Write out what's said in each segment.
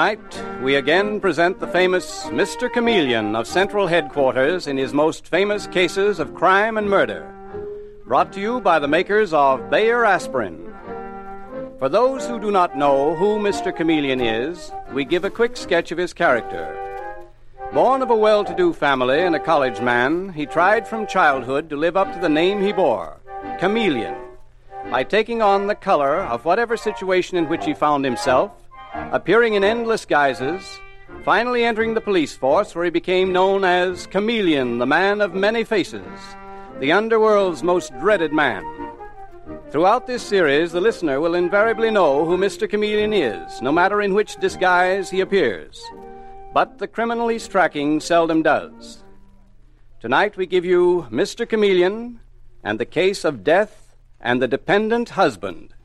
Tonight, we again present the famous Mr. Chameleon of Central Headquarters in his most famous cases of crime and murder. Brought to you by the makers of Bayer Aspirin. For those who do not know who Mr. Chameleon is, we give a quick sketch of his character. Born of a well-to-do family and a college man, he tried from childhood to live up to the name he bore, Chameleon, by taking on the color of whatever situation in which he found himself, appearing in endless guises, finally entering the police force where he became known as Chameleon, the man of many faces, the underworld's most dreaded man. Throughout this series, the listener will invariably know who Mr. Chameleon is, no matter in which disguise he appears. But the criminal he's tracking seldom does. Tonight we give you Mr. Chameleon and the case of death and the dependent husband.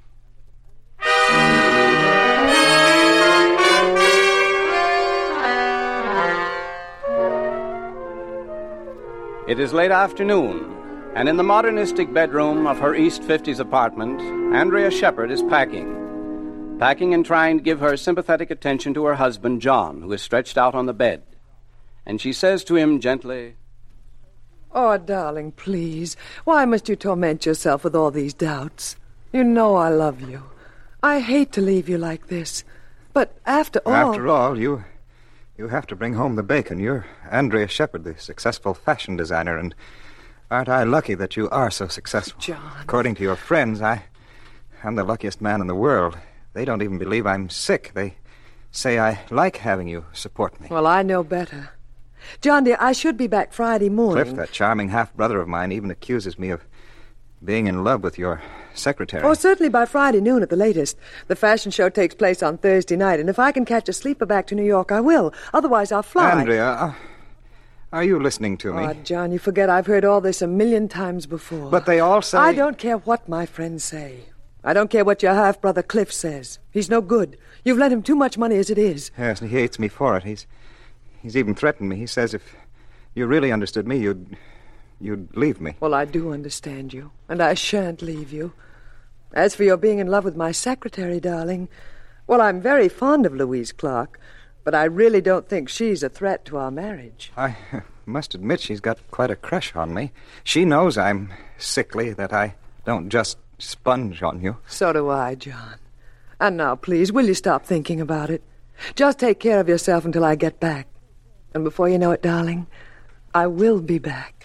It is late afternoon, and in the modernistic bedroom of her East 50s apartment, Andrea Shepard is packing and trying to give her sympathetic attention to her husband, John, who is stretched out on the bed. And she says to him gently, "Oh, darling, please. Why must you torment yourself with all these doubts? You know I love you. I hate to leave you like this. But after all... you have to bring home the bacon. You're Andrea Shepard, the successful fashion designer, and aren't I lucky that you are so successful? John... According to your friends, I'm the luckiest man in the world. They don't even believe I'm sick. They say I like having you support me. Well, I know better. John, dear, I should be back Friday morning. Cliff, that charming half-brother of mine, even accuses me of being in love with your secretary. Oh, certainly by Friday noon at the latest. The fashion show takes place on Thursday night, and if I can catch a sleeper back to New York, I will. Otherwise, I'll fly. Andrea, are you listening to me? Oh, John, you forget I've heard all this 1,000,000 times before. But they all say... I don't care what my friends say. I don't care what your half-brother Cliff says. He's no good. You've lent him too much money as it is. Yes, and he hates me for it. He's even threatened me. He says if you really understood me, you'd leave me. Well, I do understand you, and I shan't leave you. As for your being in love with my secretary, darling, well, I'm very fond of Louise Clark, but I really don't think she's a threat to our marriage. I must admit she's got quite a crush on me. She knows I'm sickly, that I don't just sponge on you. So do I, John. And now, please, will you stop thinking about it? Just take care of yourself until I get back. And before you know it, darling, I will be back.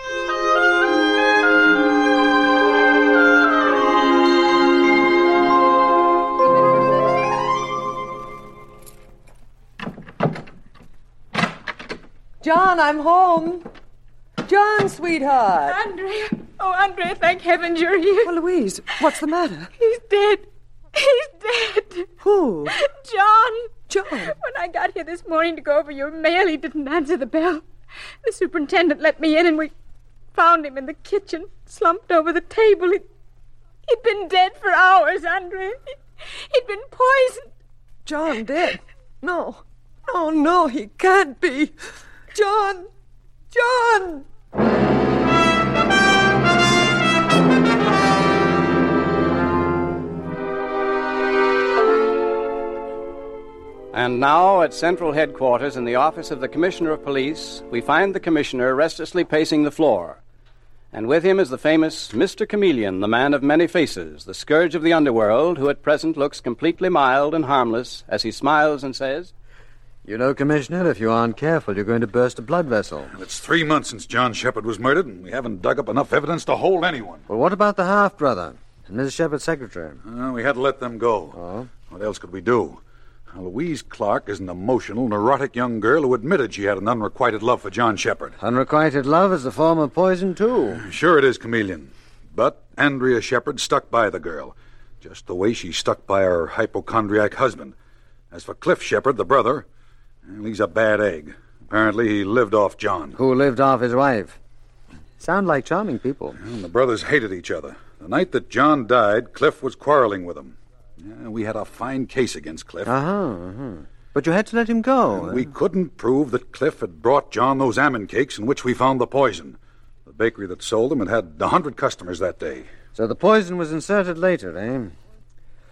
John, I'm home. John, sweetheart. Andrea. Oh, Andrea, thank heavens you're here. Well, Louise, what's the matter? He's dead. He's dead. Who? John. John? When I got here this morning to go over your mail, he didn't answer the bell. The superintendent let me in, and we found him in the kitchen, slumped over the table. He'd been dead for hours, Andrea. He'd been poisoned. John dead? No. Oh, no, he can't be. John! John! And now, at Central Headquarters in the office of the Commissioner of Police, we find the Commissioner restlessly pacing the floor. And with him is the famous Mr. Chameleon, the man of many faces, the scourge of the underworld, who at present looks completely mild and harmless as he smiles and says, "You know, Commissioner, if you aren't careful, you're going to burst a blood vessel." Well, it's 3 months since John Shepard was murdered, and we haven't dug up enough evidence to hold anyone. Well, what about the half-brother and Mrs. Shepard's secretary? We had to let them go. Oh? What else could we do? Louise Clark is an emotional, neurotic young girl who admitted she had an unrequited love for John Shepard. Unrequited love is a form of poison, too. Sure it is, Chameleon. But Andrea Shepard stuck by the girl, just the way she stuck by her hypochondriac husband. As for Cliff Shepard, the brother, well, he's a bad egg. Apparently he lived off John. Who lived off his wife. Sound like charming people. Well, the brothers hated each other. The night that John died, Cliff was quarreling with him. We had a fine case against Cliff. But you had to let him go. We couldn't prove that Cliff had brought John those almond cakes in which we found the poison. The bakery that sold them had 100 customers that day. So the poison was inserted later, eh?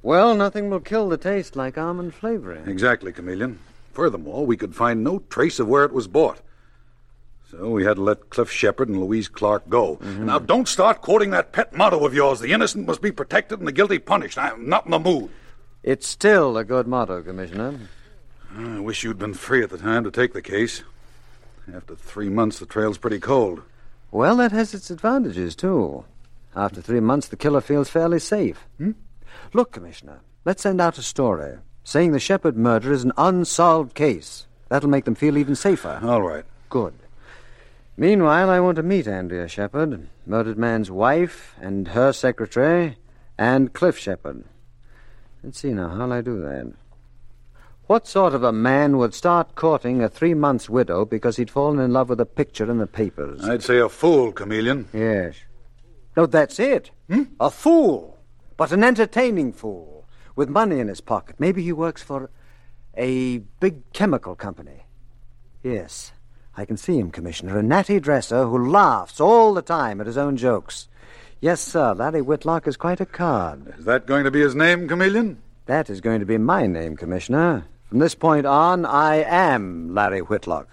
Well, nothing will kill the taste like almond flavoring. Exactly, Chameleon. Furthermore, we could find no trace of where it was bought. So we had to let Cliff Shepard and Louise Clark go. Mm-hmm. Now, don't start quoting that pet motto of yours, the innocent must be protected and the guilty punished. I'm not in the mood. It's still a good motto, Commissioner. I wish you'd been free at the time to take the case. After 3 months, the trail's pretty cold. Well, that has its advantages, too. After 3 months, the killer feels fairly safe. Look, Commissioner, let's send out a story saying the Shepard murder is an unsolved case. That'll make them feel even safer. All right. Good. Meanwhile, I want to meet Andrea Shepard, murdered man's wife, and her secretary, and Cliff Shepard. Let's see now, how'll I do that? What sort of a man would start courting a 3-month widow because he'd fallen in love with a picture in the papers? I'd say a fool, Chameleon. Yes. No, that's it. A fool. But an entertaining fool. With money in his pocket. Maybe he works for a big chemical company. Yes, I can see him, Commissioner. A natty dresser who laughs all the time at his own jokes. Yes, sir, Larry Whitlock is quite a card. Is that going to be his name, Chameleon? That is going to be my name, Commissioner. From this point on, I am Larry Whitlock.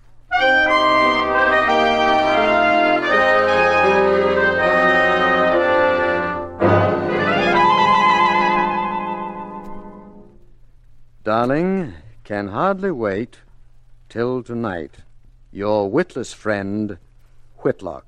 Darling, can hardly wait till tonight. Your witless friend, Whitlock.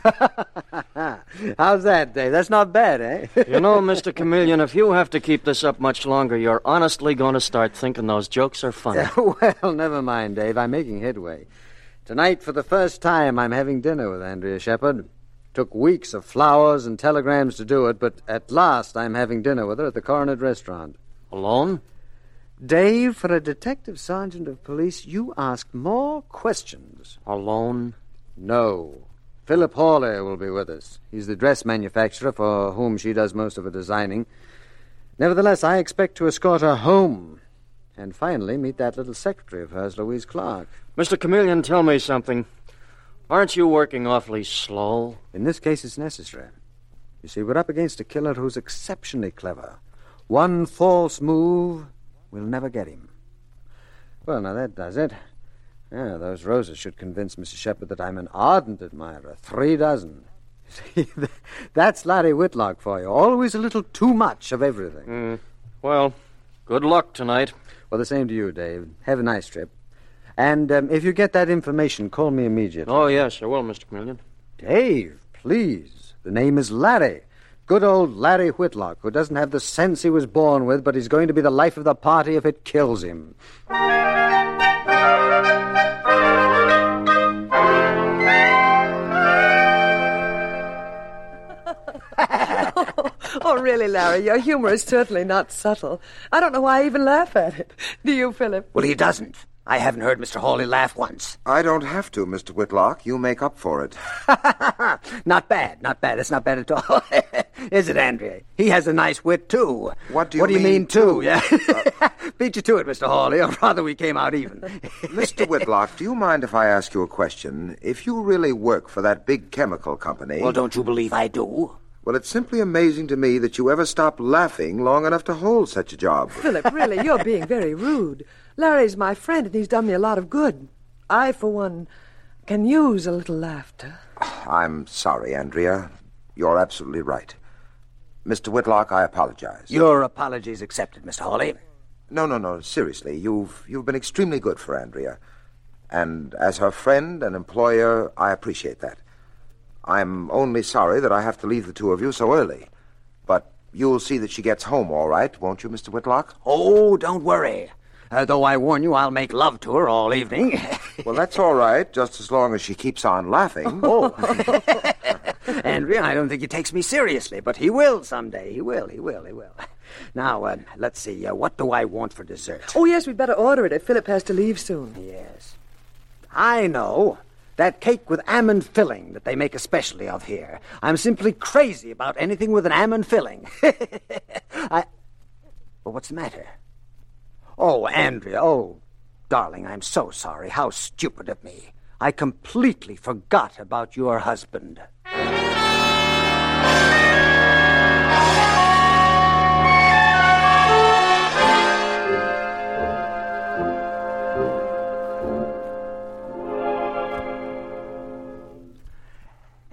How's that, Dave? That's not bad, eh? You know, Mr. Chameleon, if you have to keep this up much longer, you're honestly going to start thinking those jokes are funny. Well, never mind, Dave. I'm making headway. Tonight, for the first time, I'm having dinner with Andrea Shepard. Took weeks of flowers and telegrams to do it, but at last I'm having dinner with her at the Coronet Restaurant. Alone? Dave, for a detective sergeant of police, you ask more questions. Alone? No. Philip Hawley will be with us. He's the dress manufacturer for whom she does most of her designing. Nevertheless, I expect to escort her home. And finally, meet that little secretary of hers, Louise Clark. Mr. Chameleon, tell me something. Aren't you working awfully slow? In this case, it's necessary. You see, we're up against a killer who's exceptionally clever. One false move will never get him. Well, now that does it. Yeah, those roses should convince Mrs. Shepard that I'm an ardent admirer. 3 dozen. See, that's Larry Whitlock for you. Always a little too much of everything. Well, good luck tonight. Well, the same to you, Dave. Have a nice trip. And if you get that information, call me immediately. Oh, yes, I will, Mr. Chameleon. Dave, please. The name is Larry. Good old Larry Whitlock, who doesn't have the sense he was born with, but he's going to be the life of the party if it kills him. Oh, really, Larry, your humor is certainly not subtle. I don't know why I even laugh at it. Do you, Philip? Well, he doesn't. I haven't heard Mr. Hawley laugh once. I don't have to, Mr. Whitlock. You make up for it. Not bad, not bad. It's not bad at all. Is it, Andrea? He has a nice wit, too. What do you mean, too? Yeah. Beat you to it, Mr. Hawley, or rather we came out even. Mr. Whitlock, do you mind if I ask you a question? If you really work for that big chemical company... Well, don't you believe I do? Well, it's simply amazing to me that you ever stopped laughing long enough to hold such a job. Philip, really, you're being very rude. Larry's my friend, and he's done me a lot of good. I, for one, can use a little laughter. I'm sorry, Andrea. You're absolutely right. Mr. Whitlock, I apologize. Your apologies accepted, Mr. Hawley. No. Seriously, you've been extremely good for Andrea. And as her friend and employer, I appreciate that. I'm only sorry that I have to leave the two of you so early. But you'll see that she gets home all right, won't you, Mr. Whitlock? Oh, don't worry. Though I warn you, I'll make love to her all evening. Well, that's all right, just as long as she keeps on laughing. Oh. Andrea, I don't think he takes me seriously, but he will someday. He will. Now, let's see. What do I want for dessert? Oh, yes, we'd better order it if Philip has to leave soon. Yes. I know. That cake with almond filling that they make a specialty of here. I'm simply crazy about anything with an almond filling. Well, what's the matter? Oh, Andrea, oh, darling, I'm so sorry. How stupid of me. I completely forgot about your husband.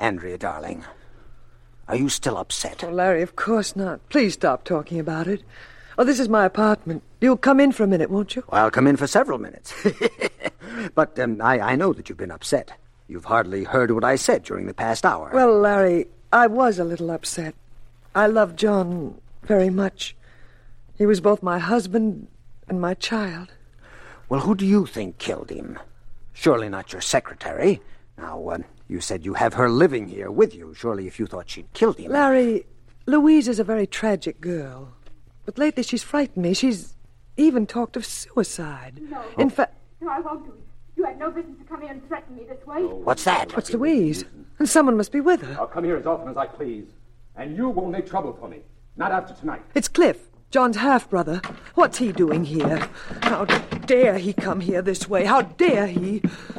Andrea, darling, are you still upset? Oh, Larry, of course not. Please stop talking about it. Oh, this is my apartment. You'll come in for a minute, won't you? I'll come in for several minutes. But I know that you've been upset. You've hardly heard what I said during the past hour. Well, Larry, I was a little upset. I loved John very much. He was both my husband and my child. Well, who do you think killed him? Surely not your secretary. Now, you said you have her living here with you. Surely if you thought she'd killed him... Larry, Louise is a very tragic girl. But lately she's frightened me. She's even talked of suicide. No. In fact... No, I won't do it. You had no business to come here and threaten me this way. What's that? What's Louise? And someone must be with her. I'll come here as often as I please. And you won't make trouble for me. Not after tonight. It's Cliff, John's half-brother. What's he doing here? How dare he come here this way? How dare he?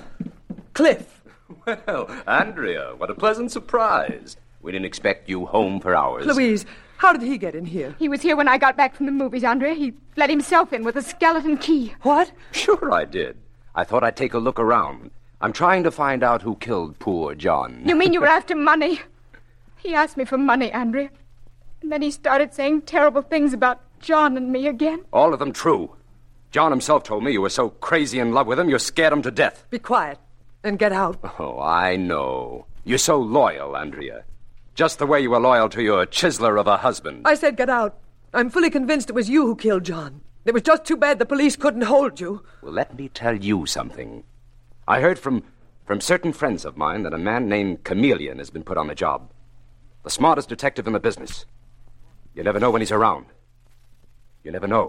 Cliff. Well, Andrea, what a pleasant surprise. We didn't expect you home for hours. Louise, how did he get in here? He was here when I got back from the movies, Andrea. He let himself in with a skeleton key. What? Sure I did. I thought I'd take a look around. I'm trying to find out who killed poor John. You mean you were after money? He asked me for money, Andrea. And then he started saying terrible things about John and me again. All of them true. John himself told me you were so crazy in love with him, you scared him to death. Be quiet and get out. Oh, I know. You're so loyal, Andrea. Just the way you were loyal to your chiseler of a husband. I said get out. I'm fully convinced it was you who killed John. It was just too bad the police couldn't hold you. Well, let me tell you something. I heard from certain friends of mine that a man named Chameleon has been put on the job. The smartest detective in the business. You never know when he's around. You never know.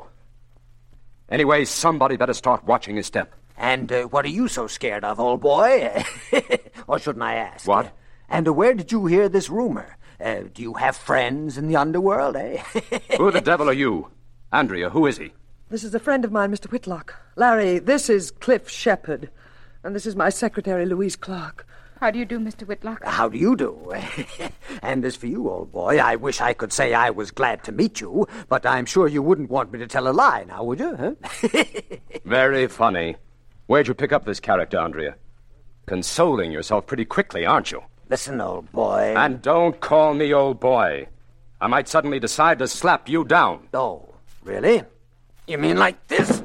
Anyway, somebody better start watching his step. And what are you so scared of, old boy? Or shouldn't I ask? What? And where did you hear this rumor? Do you have friends in the underworld, eh? Who the devil are you? Andrea, who is he? This is a friend of mine, Mr. Whitlock. Larry, this is Cliff Shepherd. And this is my secretary, Louise Clark. How do you do, Mr. Whitlock? How do you do? And as for you, old boy, I wish I could say I was glad to meet you, but I'm sure you wouldn't want me to tell a lie now, would you? Huh? Very funny. Where'd you pick up this character, Andrea? Consoling yourself pretty quickly, aren't you? Listen, old boy. And don't call me old boy. I might suddenly decide to slap you down. Oh, really? You mean like this?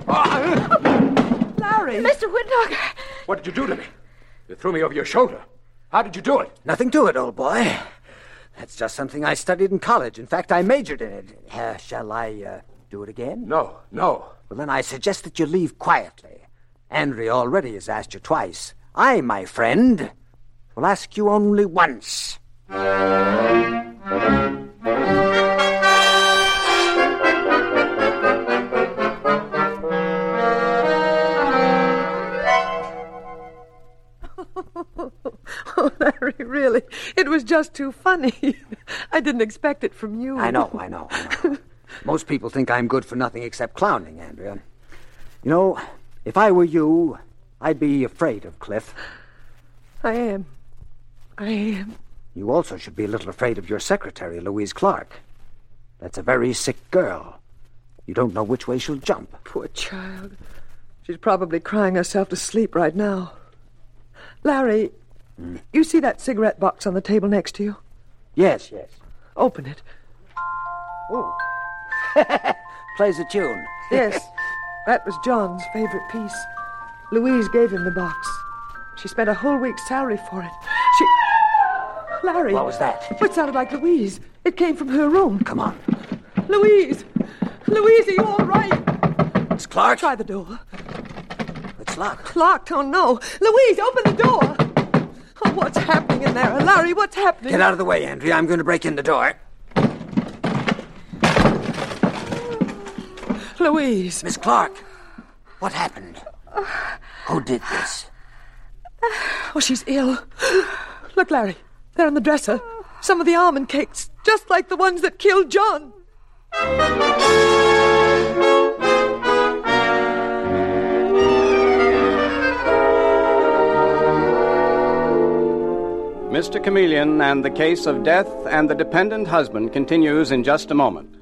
Larry! Mr. Whitlock! What did you do to me? You threw me over your shoulder. How did you do it? Nothing to it, old boy. That's just something I studied in college. In fact, I majored in it. Shall I do it again? No. Well, then I suggest that you leave quietly. Andrea already has asked you twice. I, my friend, will ask you only once. Oh, Larry, really, it was just too funny. I didn't expect it from you. I know. Most people think I'm good for nothing except clowning, Andrea. You know, if I were you, I'd be afraid of Cliff. I am. You also should be a little afraid of your secretary, Louise Clark. That's a very sick girl. You don't know which way she'll jump. Poor child. She's probably crying herself to sleep right now. Larry, you see that cigarette box on the table next to you? Yes. Open it. Oh. Plays a tune. Yes, that was John's favorite piece. Louise gave him the box. She spent a whole week's salary for it. Larry. What was that? It sounded like Louise. It came from her room. Come on. Louise, are you all right? Miss Clark? Try the door. It's locked. Locked? Oh, no. Louise, open the door. Oh, what's happening in there? Larry, what's happening? Get out of the way, Andrea. I'm going to break in the door. Louise. Miss Clark, what happened? Who did this? Oh, she's ill. Look, Larry, they're on the dresser. Some of the almond cakes, just like the ones that killed John. Mr. Chameleon and the case of death and the dependent husband continues in just a moment.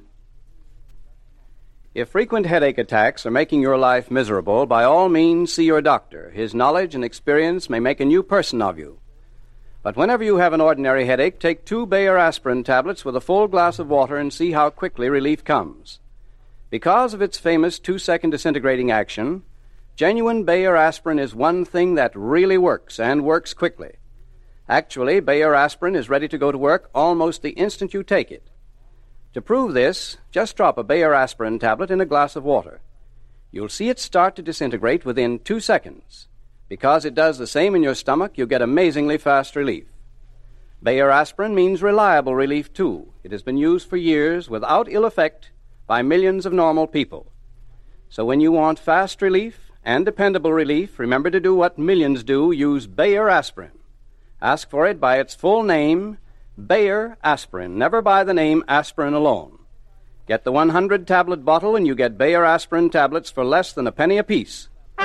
If frequent headache attacks are making your life miserable, by all means see your doctor. His knowledge and experience may make a new person of you. But whenever you have an ordinary headache, take 2 Bayer aspirin tablets with a full glass of water and see how quickly relief comes. Because of its famous 2-second disintegrating action, genuine Bayer aspirin is one thing that really works, and works quickly. Actually, Bayer aspirin is ready to go to work almost the instant you take it. To prove this, just drop a Bayer aspirin tablet in a glass of water. You'll see it start to disintegrate within 2 seconds. Because it does the same in your stomach, you get amazingly fast relief. Bayer aspirin means reliable relief, too. It has been used for years without ill effect by millions of normal people. So when you want fast relief and dependable relief, remember to do what millions do, use Bayer aspirin. Ask for it by its full name, Bayer aspirin. Never by the name aspirin alone. Get the 100-tablet bottle and you get Bayer aspirin tablets for less than a penny apiece.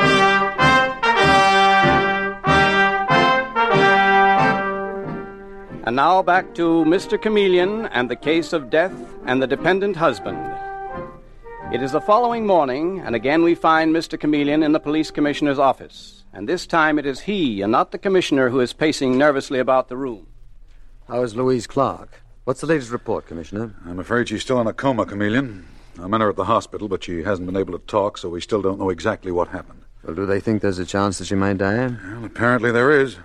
And now back to Mr. Chameleon and the case of death and the dependent husband. It is the following morning, and again we find Mr. Chameleon in the police commissioner's office. And this time it is he and not the commissioner who is pacing nervously about the room. How is Louise Clark? What's the latest report, Commissioner? I'm afraid she's still in a coma, Chameleon. I'm in her at the hospital, but she hasn't been able to talk, so we still don't know exactly what happened. Well, do they think there's a chance that she might die? Well, apparently there is.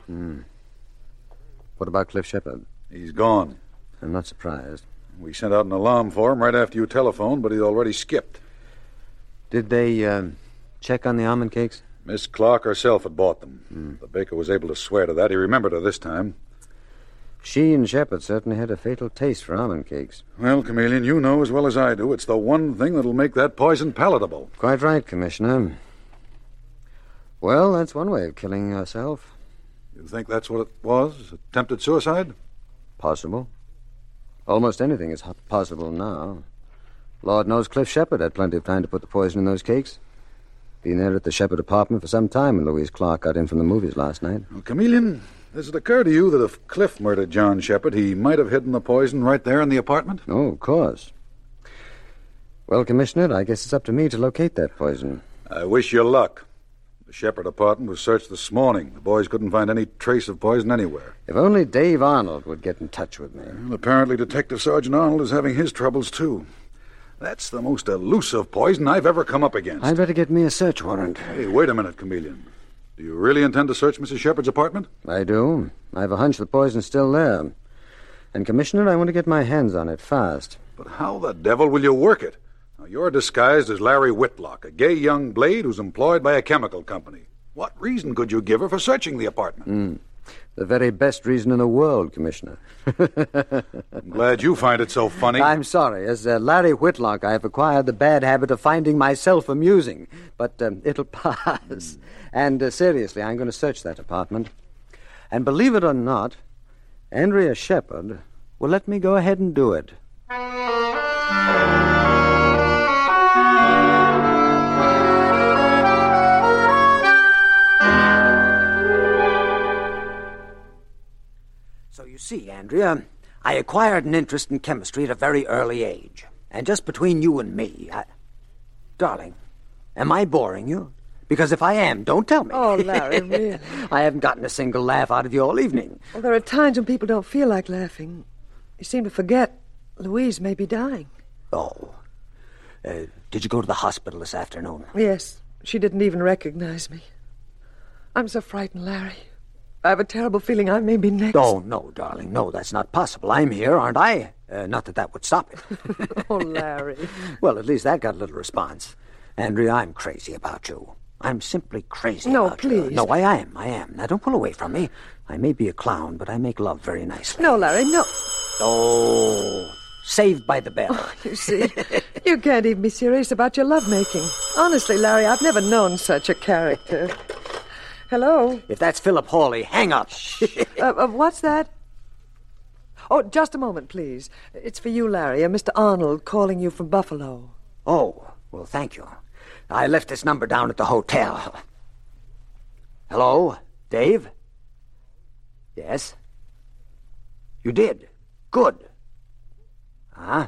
What about Cliff Shepard? He's gone. I'm not surprised. We sent out an alarm for him right after you telephoned, but he'd already skipped. Did they check on the almond cakes? Miss Clark herself had bought them. The baker was able to swear to that. He remembered her this time. She and Shepard certainly had a fatal taste for almond cakes. Well, Chameleon, you know as well as I do, it's the one thing that'll make that poison palatable. Quite right, Commissioner. Well, that's one way of killing yourself. You think that's what it was? Attempted suicide? Possible. Almost anything is possible now. Lord knows Cliff Shepard had plenty of time to put the poison in those cakes. Been there at the Shepard apartment for some time when Louise Clark got in from the movies last night. Well, Chameleon, does it occur to you that if Cliff murdered John Shepard, he might have hidden the poison right there in the apartment? Oh, of course. Well, Commissioner, I guess it's up to me to locate that poison. I wish you luck. The Shepard apartment was searched this morning. The boys couldn't find any trace of poison anywhere. If only Dave Arnold would get in touch with me. Well, apparently Detective Sergeant Arnold is having his troubles, too. That's the most elusive poison I've ever come up against. I'd better get me a search warrant. Hey, wait a minute, Chameleon. Do you really intend to search Mrs. Shepard's apartment? I do. I have a hunch the poison's still there. And, Commissioner, I want to get my hands on it fast. But how the devil will you work it? Now, you're disguised as Larry Whitlock, a gay young blade who's employed by a chemical company. What reason could you give her for searching the apartment? The very best reason in the world, Commissioner. I'm glad you find it so funny. I'm sorry. As Larry Whitlock, I have acquired the bad habit of finding myself amusing. But it'll pass. And seriously, I'm going to search that apartment. And believe it or not, Andrea Shepard will let me go ahead and do it. So you see, Andrea, I acquired an interest in chemistry at a very early age. And just between you and me, Darling, am I boring you? Because if I am, don't tell me. Oh, Larry, really? I haven't gotten a single laugh out of you all evening. Well, there are times when people don't feel like laughing. You seem to forget Louise may be dying. Oh. Did you go to the hospital this afternoon? Yes. She didn't even recognize me. I'm so frightened, Larry. I have a terrible feeling I may be next. Oh, no, darling. No, that's not possible. I'm here, aren't I? Not that that would stop it. Oh, Larry. Well, at least that got a little response. Andrea, I'm crazy about you. I'm simply crazy about you. No, please. No, I am. Now, don't pull away from me. I may be a clown, but I make love very nicely. No, Larry, no. Oh, Saved by the Bell. Oh, you see, you can't even be serious about your lovemaking. Honestly, Larry, I've never known such a character. Hello? If that's Philip Hawley, hang up. What's that? Oh, just a moment, please. It's for you, Larry. Mr. Arnold calling you from Buffalo. Oh, well, thank you. I left this number down at the hotel. Hello, Dave? Yes? You did? Good. Huh?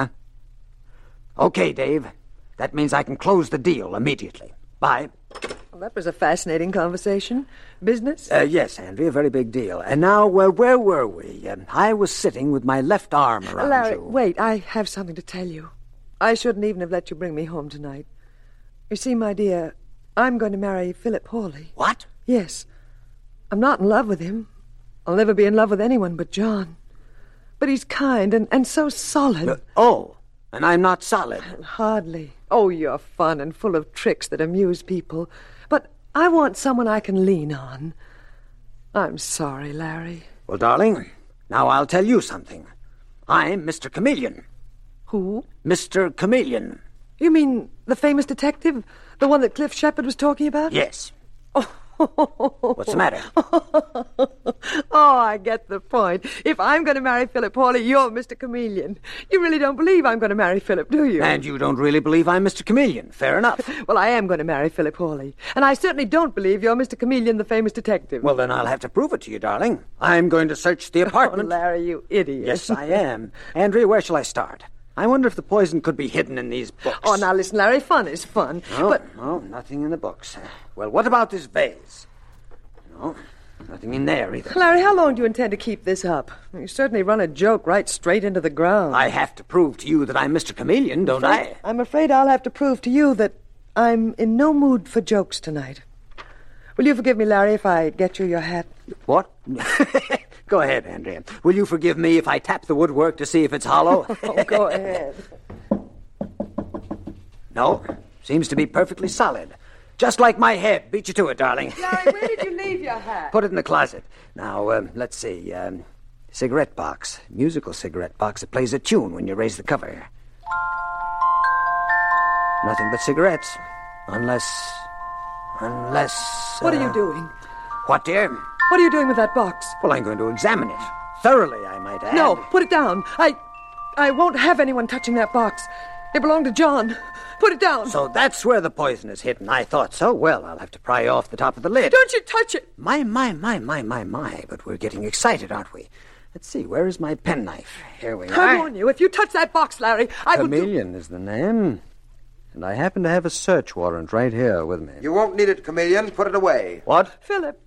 Okay, Dave. That means I can close the deal immediately. Bye. Well, that was a fascinating conversation. Business? Yes, Andrea, a very big deal. And now, where were we? I was sitting with my left arm around Larry, you. wait, I have something to tell you. I shouldn't even have let you bring me home tonight. You see, my dear, I'm going to marry Philip Hawley. What? Yes. I'm not in love with him. I'll never be in love with anyone but John. But he's kind and so solid. And I'm not solid. Hardly. Oh, you're fun and full of tricks that amuse people. But I want someone I can lean on. I'm sorry, Larry. Well, darling, now I'll tell you something. I'm Mr. Chameleon. Who? Mr. Chameleon. You mean the famous detective? The one that Cliff Shepard was talking about? Yes. What's the matter? Oh, I get the point. If I'm going to marry Philip Hawley, you're Mr. Chameleon. You really don't believe I'm going to marry Philip, do you? And you don't really believe I'm Mr. Chameleon. Fair enough. Well, I am going to marry Philip Hawley. And I certainly don't believe you're Mr. Chameleon, the famous detective. Well, then I'll have to prove it to you, darling. I'm going to search the apartment. Oh, Larry, you idiot. Yes, I am. Andrea, where shall I start? I wonder if the poison could be hidden in these books. Oh, now listen, Larry, fun is fun. No, nothing in the books. Well, what about this vase? No, nothing in there either. Larry, how long do you intend to keep this up? You certainly run a joke right straight into the ground. I have to prove to you that I'm Mr. Chameleon, don't I? I'm afraid I'll have to prove to you that I'm in no mood for jokes tonight. Will you forgive me, Larry, if I get you your hat? What? Go ahead, Andrea. Will you forgive me if I tap the woodwork to see if it's hollow? Oh, go ahead. No, seems to be perfectly solid. Just like my head. Beat you to it, darling. Larry, where did you leave your hat? Put it in the closet. Now, let's see. Cigarette box. Musical cigarette box that plays a tune when you raise the cover. Nothing but cigarettes. Unless... What are you doing? What, dear? What are you doing with that box? Well, I'm going to examine it. Thoroughly, I might add. No, put it down. I won't have anyone touching that box. It belonged to John. Put it down. So that's where the poison is hidden. I thought so. Well, I'll have to pry off the top of the lid. Don't you touch it. My. But we're getting excited, aren't we? Let's see, where is my penknife? Here we are. I warn you, if you touch that box, Larry, I will... Chameleon is the name. And I happen to have a search warrant right here with me. You won't need it, Chameleon. Put it away. What? Philip.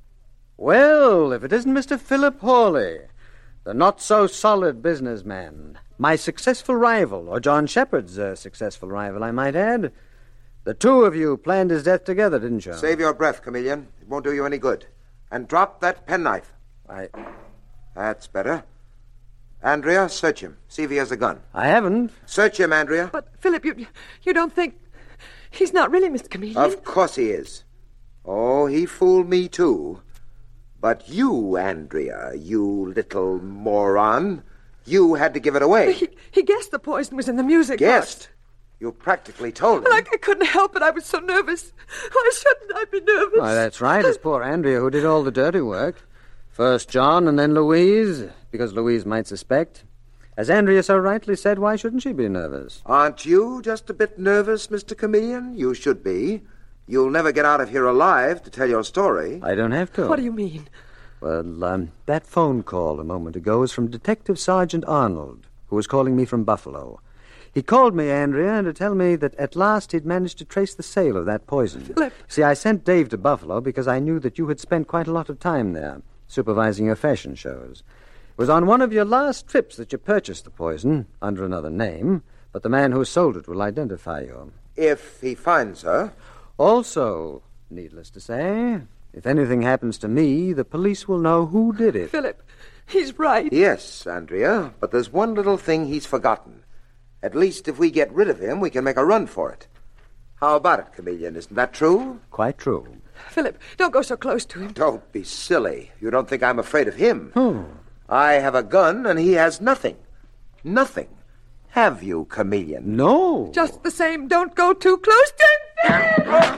Well, if it isn't Mr. Philip Hawley, the not-so-solid businessman, my successful rival, or John Shepard's successful rival, I might add. The two of you planned his death together, didn't you? Save your breath, Chameleon. It won't do you any good. And drop that penknife. That's better. Andrea, search him. See if he has a gun. I haven't. Search him, Andrea. But, Philip, you don't think... He's not really Mr. Chameleon? Of course he is. Oh, he fooled me, too. But you, Andrea, you little moron, you had to give it away. He guessed the poison was in the music Guessed? box. You practically told him. But I couldn't help it. I was so nervous. Why shouldn't I be nervous? Why, that's right. It's poor Andrea who did all the dirty work. First John and then Louise, because Louise might suspect. As Andrea so rightly said, why shouldn't she be nervous? Aren't you just a bit nervous, Mr. Chameleon? You should be. You'll never get out of here alive to tell your story. I don't have to. What do you mean? Well, that phone call a moment ago was from Detective Sergeant Arnold, who was calling me from Buffalo. He called me, Andrea, to tell me that at last he'd managed to trace the sale of that poison. Philip. See, I sent Dave to Buffalo because I knew that you had spent quite a lot of time there, supervising your fashion shows. It was on one of your last trips that you purchased the poison, under another name, but the man who sold it will identify you. If he finds her. Also, needless to say, if anything happens to me, the police will know who did it. Philip, he's right. Yes, Andrea, but there's one little thing he's forgotten. At least if we get rid of him, we can make a run for it. How about it, Chameleon? Isn't that true? Quite true. Philip, don't go so close to him. Don't be silly. You don't think I'm afraid of him. I have a gun, and he has nothing. Nothing. Have you, Chameleon? No. Just the same, don't go too close to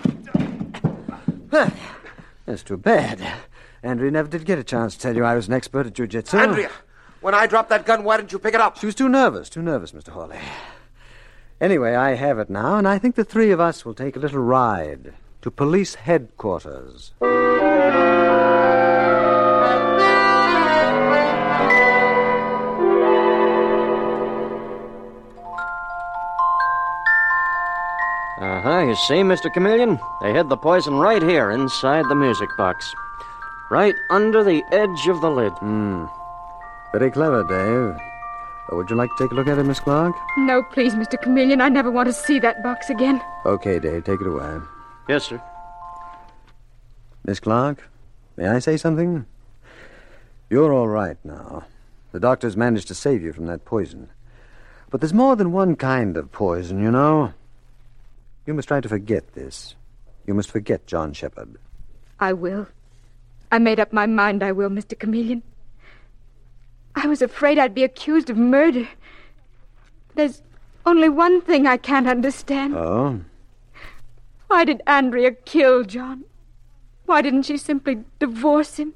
him. That's too bad. Andrea never did get a chance to tell you I was an expert at jiu-jitsu. Andrea, when I dropped that gun, why didn't you pick it up? She was too nervous, Mr. Hawley. Anyway, I have it now, and I think the three of us will take a little ride to police headquarters. You see, Mr. Chameleon? They hid the poison right here inside the music box. Right under the edge of the lid. Very clever, Dave. Would you like to take a look at it, Miss Clark? No, please, Mr. Chameleon. I never want to see that box again. Okay, Dave, take it away. Yes, sir. Miss Clark, may I say something? You're all right now. The doctors managed to save you from that poison. But there's more than one kind of poison, you know. You must try to forget this. You must forget John Shepherd. I will. I made up my mind I will, Mr. Chameleon. I was afraid I'd be accused of murder. There's only one thing I can't understand. Oh? Why did Andrea kill John? Why didn't she simply divorce him?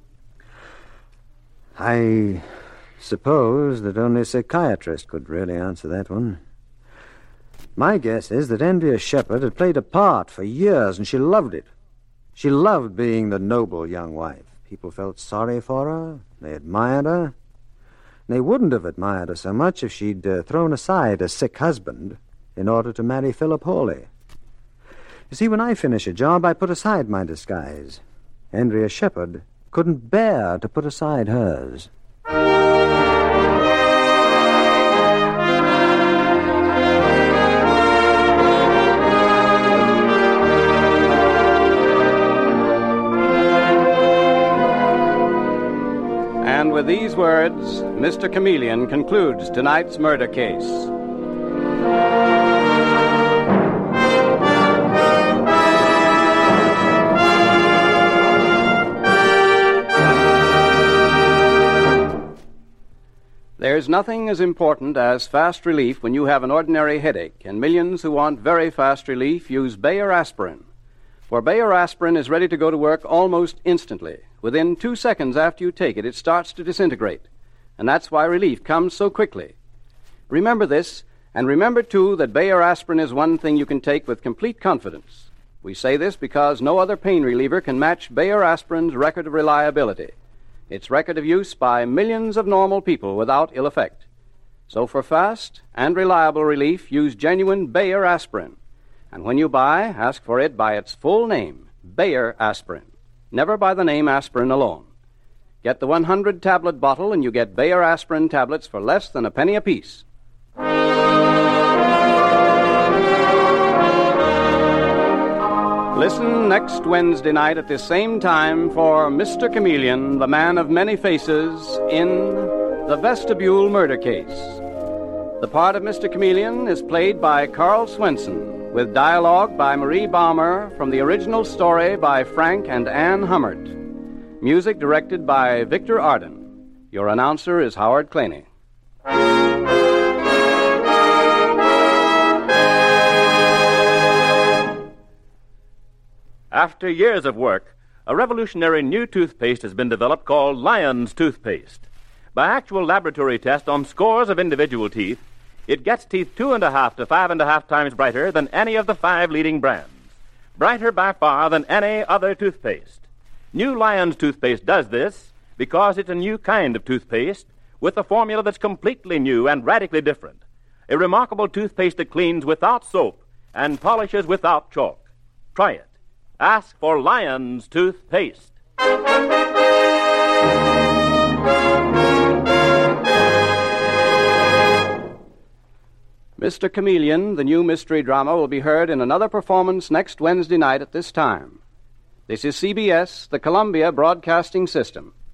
I suppose that only a psychiatrist could really answer that one. My guess is that Andrea Shepherd had played a part for years, and she loved it. She loved being the noble young wife. People felt sorry for her. They admired her. They wouldn't have admired her so much if she'd thrown aside a sick husband in order to marry Philip Hawley. You see, when I finish a job, I put aside my disguise. Andrea Shepherd couldn't bear to put aside hers. And with these words, Mr. Chameleon concludes tonight's murder case. There's nothing as important as fast relief when you have an ordinary headache, and millions who want very fast relief use Bayer aspirin. For Bayer aspirin is ready to go to work almost instantly. Within 2 seconds after you take it, it starts to disintegrate. And that's why relief comes so quickly. Remember this, and remember, too, that Bayer aspirin is one thing you can take with complete confidence. We say this because no other pain reliever can match Bayer aspirin's record of reliability. Its record of use by millions of normal people without ill effect. So for fast and reliable relief, use genuine Bayer aspirin. And when you buy, ask for it by its full name, Bayer aspirin. Never by the name aspirin alone. Get the 100-tablet bottle and you get Bayer aspirin tablets for less than a penny apiece. Listen next Wednesday night at this same time for Mr. Chameleon, the man of many faces, in The Vestibule Murder Case. The part of Mr. Chameleon is played by Carl Swenson, with dialogue by Marie Baumer from the original story by Frank and Ann Hummert. Music directed by Victor Arden. Your announcer is Howard Claney. After years of work, a revolutionary new toothpaste has been developed called Lion's Toothpaste. By actual laboratory test on scores of individual teeth, it gets teeth 2.5 to 5.5 times brighter than any of the 5 leading brands. Brighter by far than any other toothpaste. New Lion's Toothpaste does this because it's a new kind of toothpaste with a formula that's completely new and radically different. A remarkable toothpaste that cleans without soap and polishes without chalk. Try it. Ask for Lion's Toothpaste. Mr. Chameleon, the new mystery drama, will be heard in another performance next Wednesday night at this time. This is CBS, the Columbia Broadcasting System.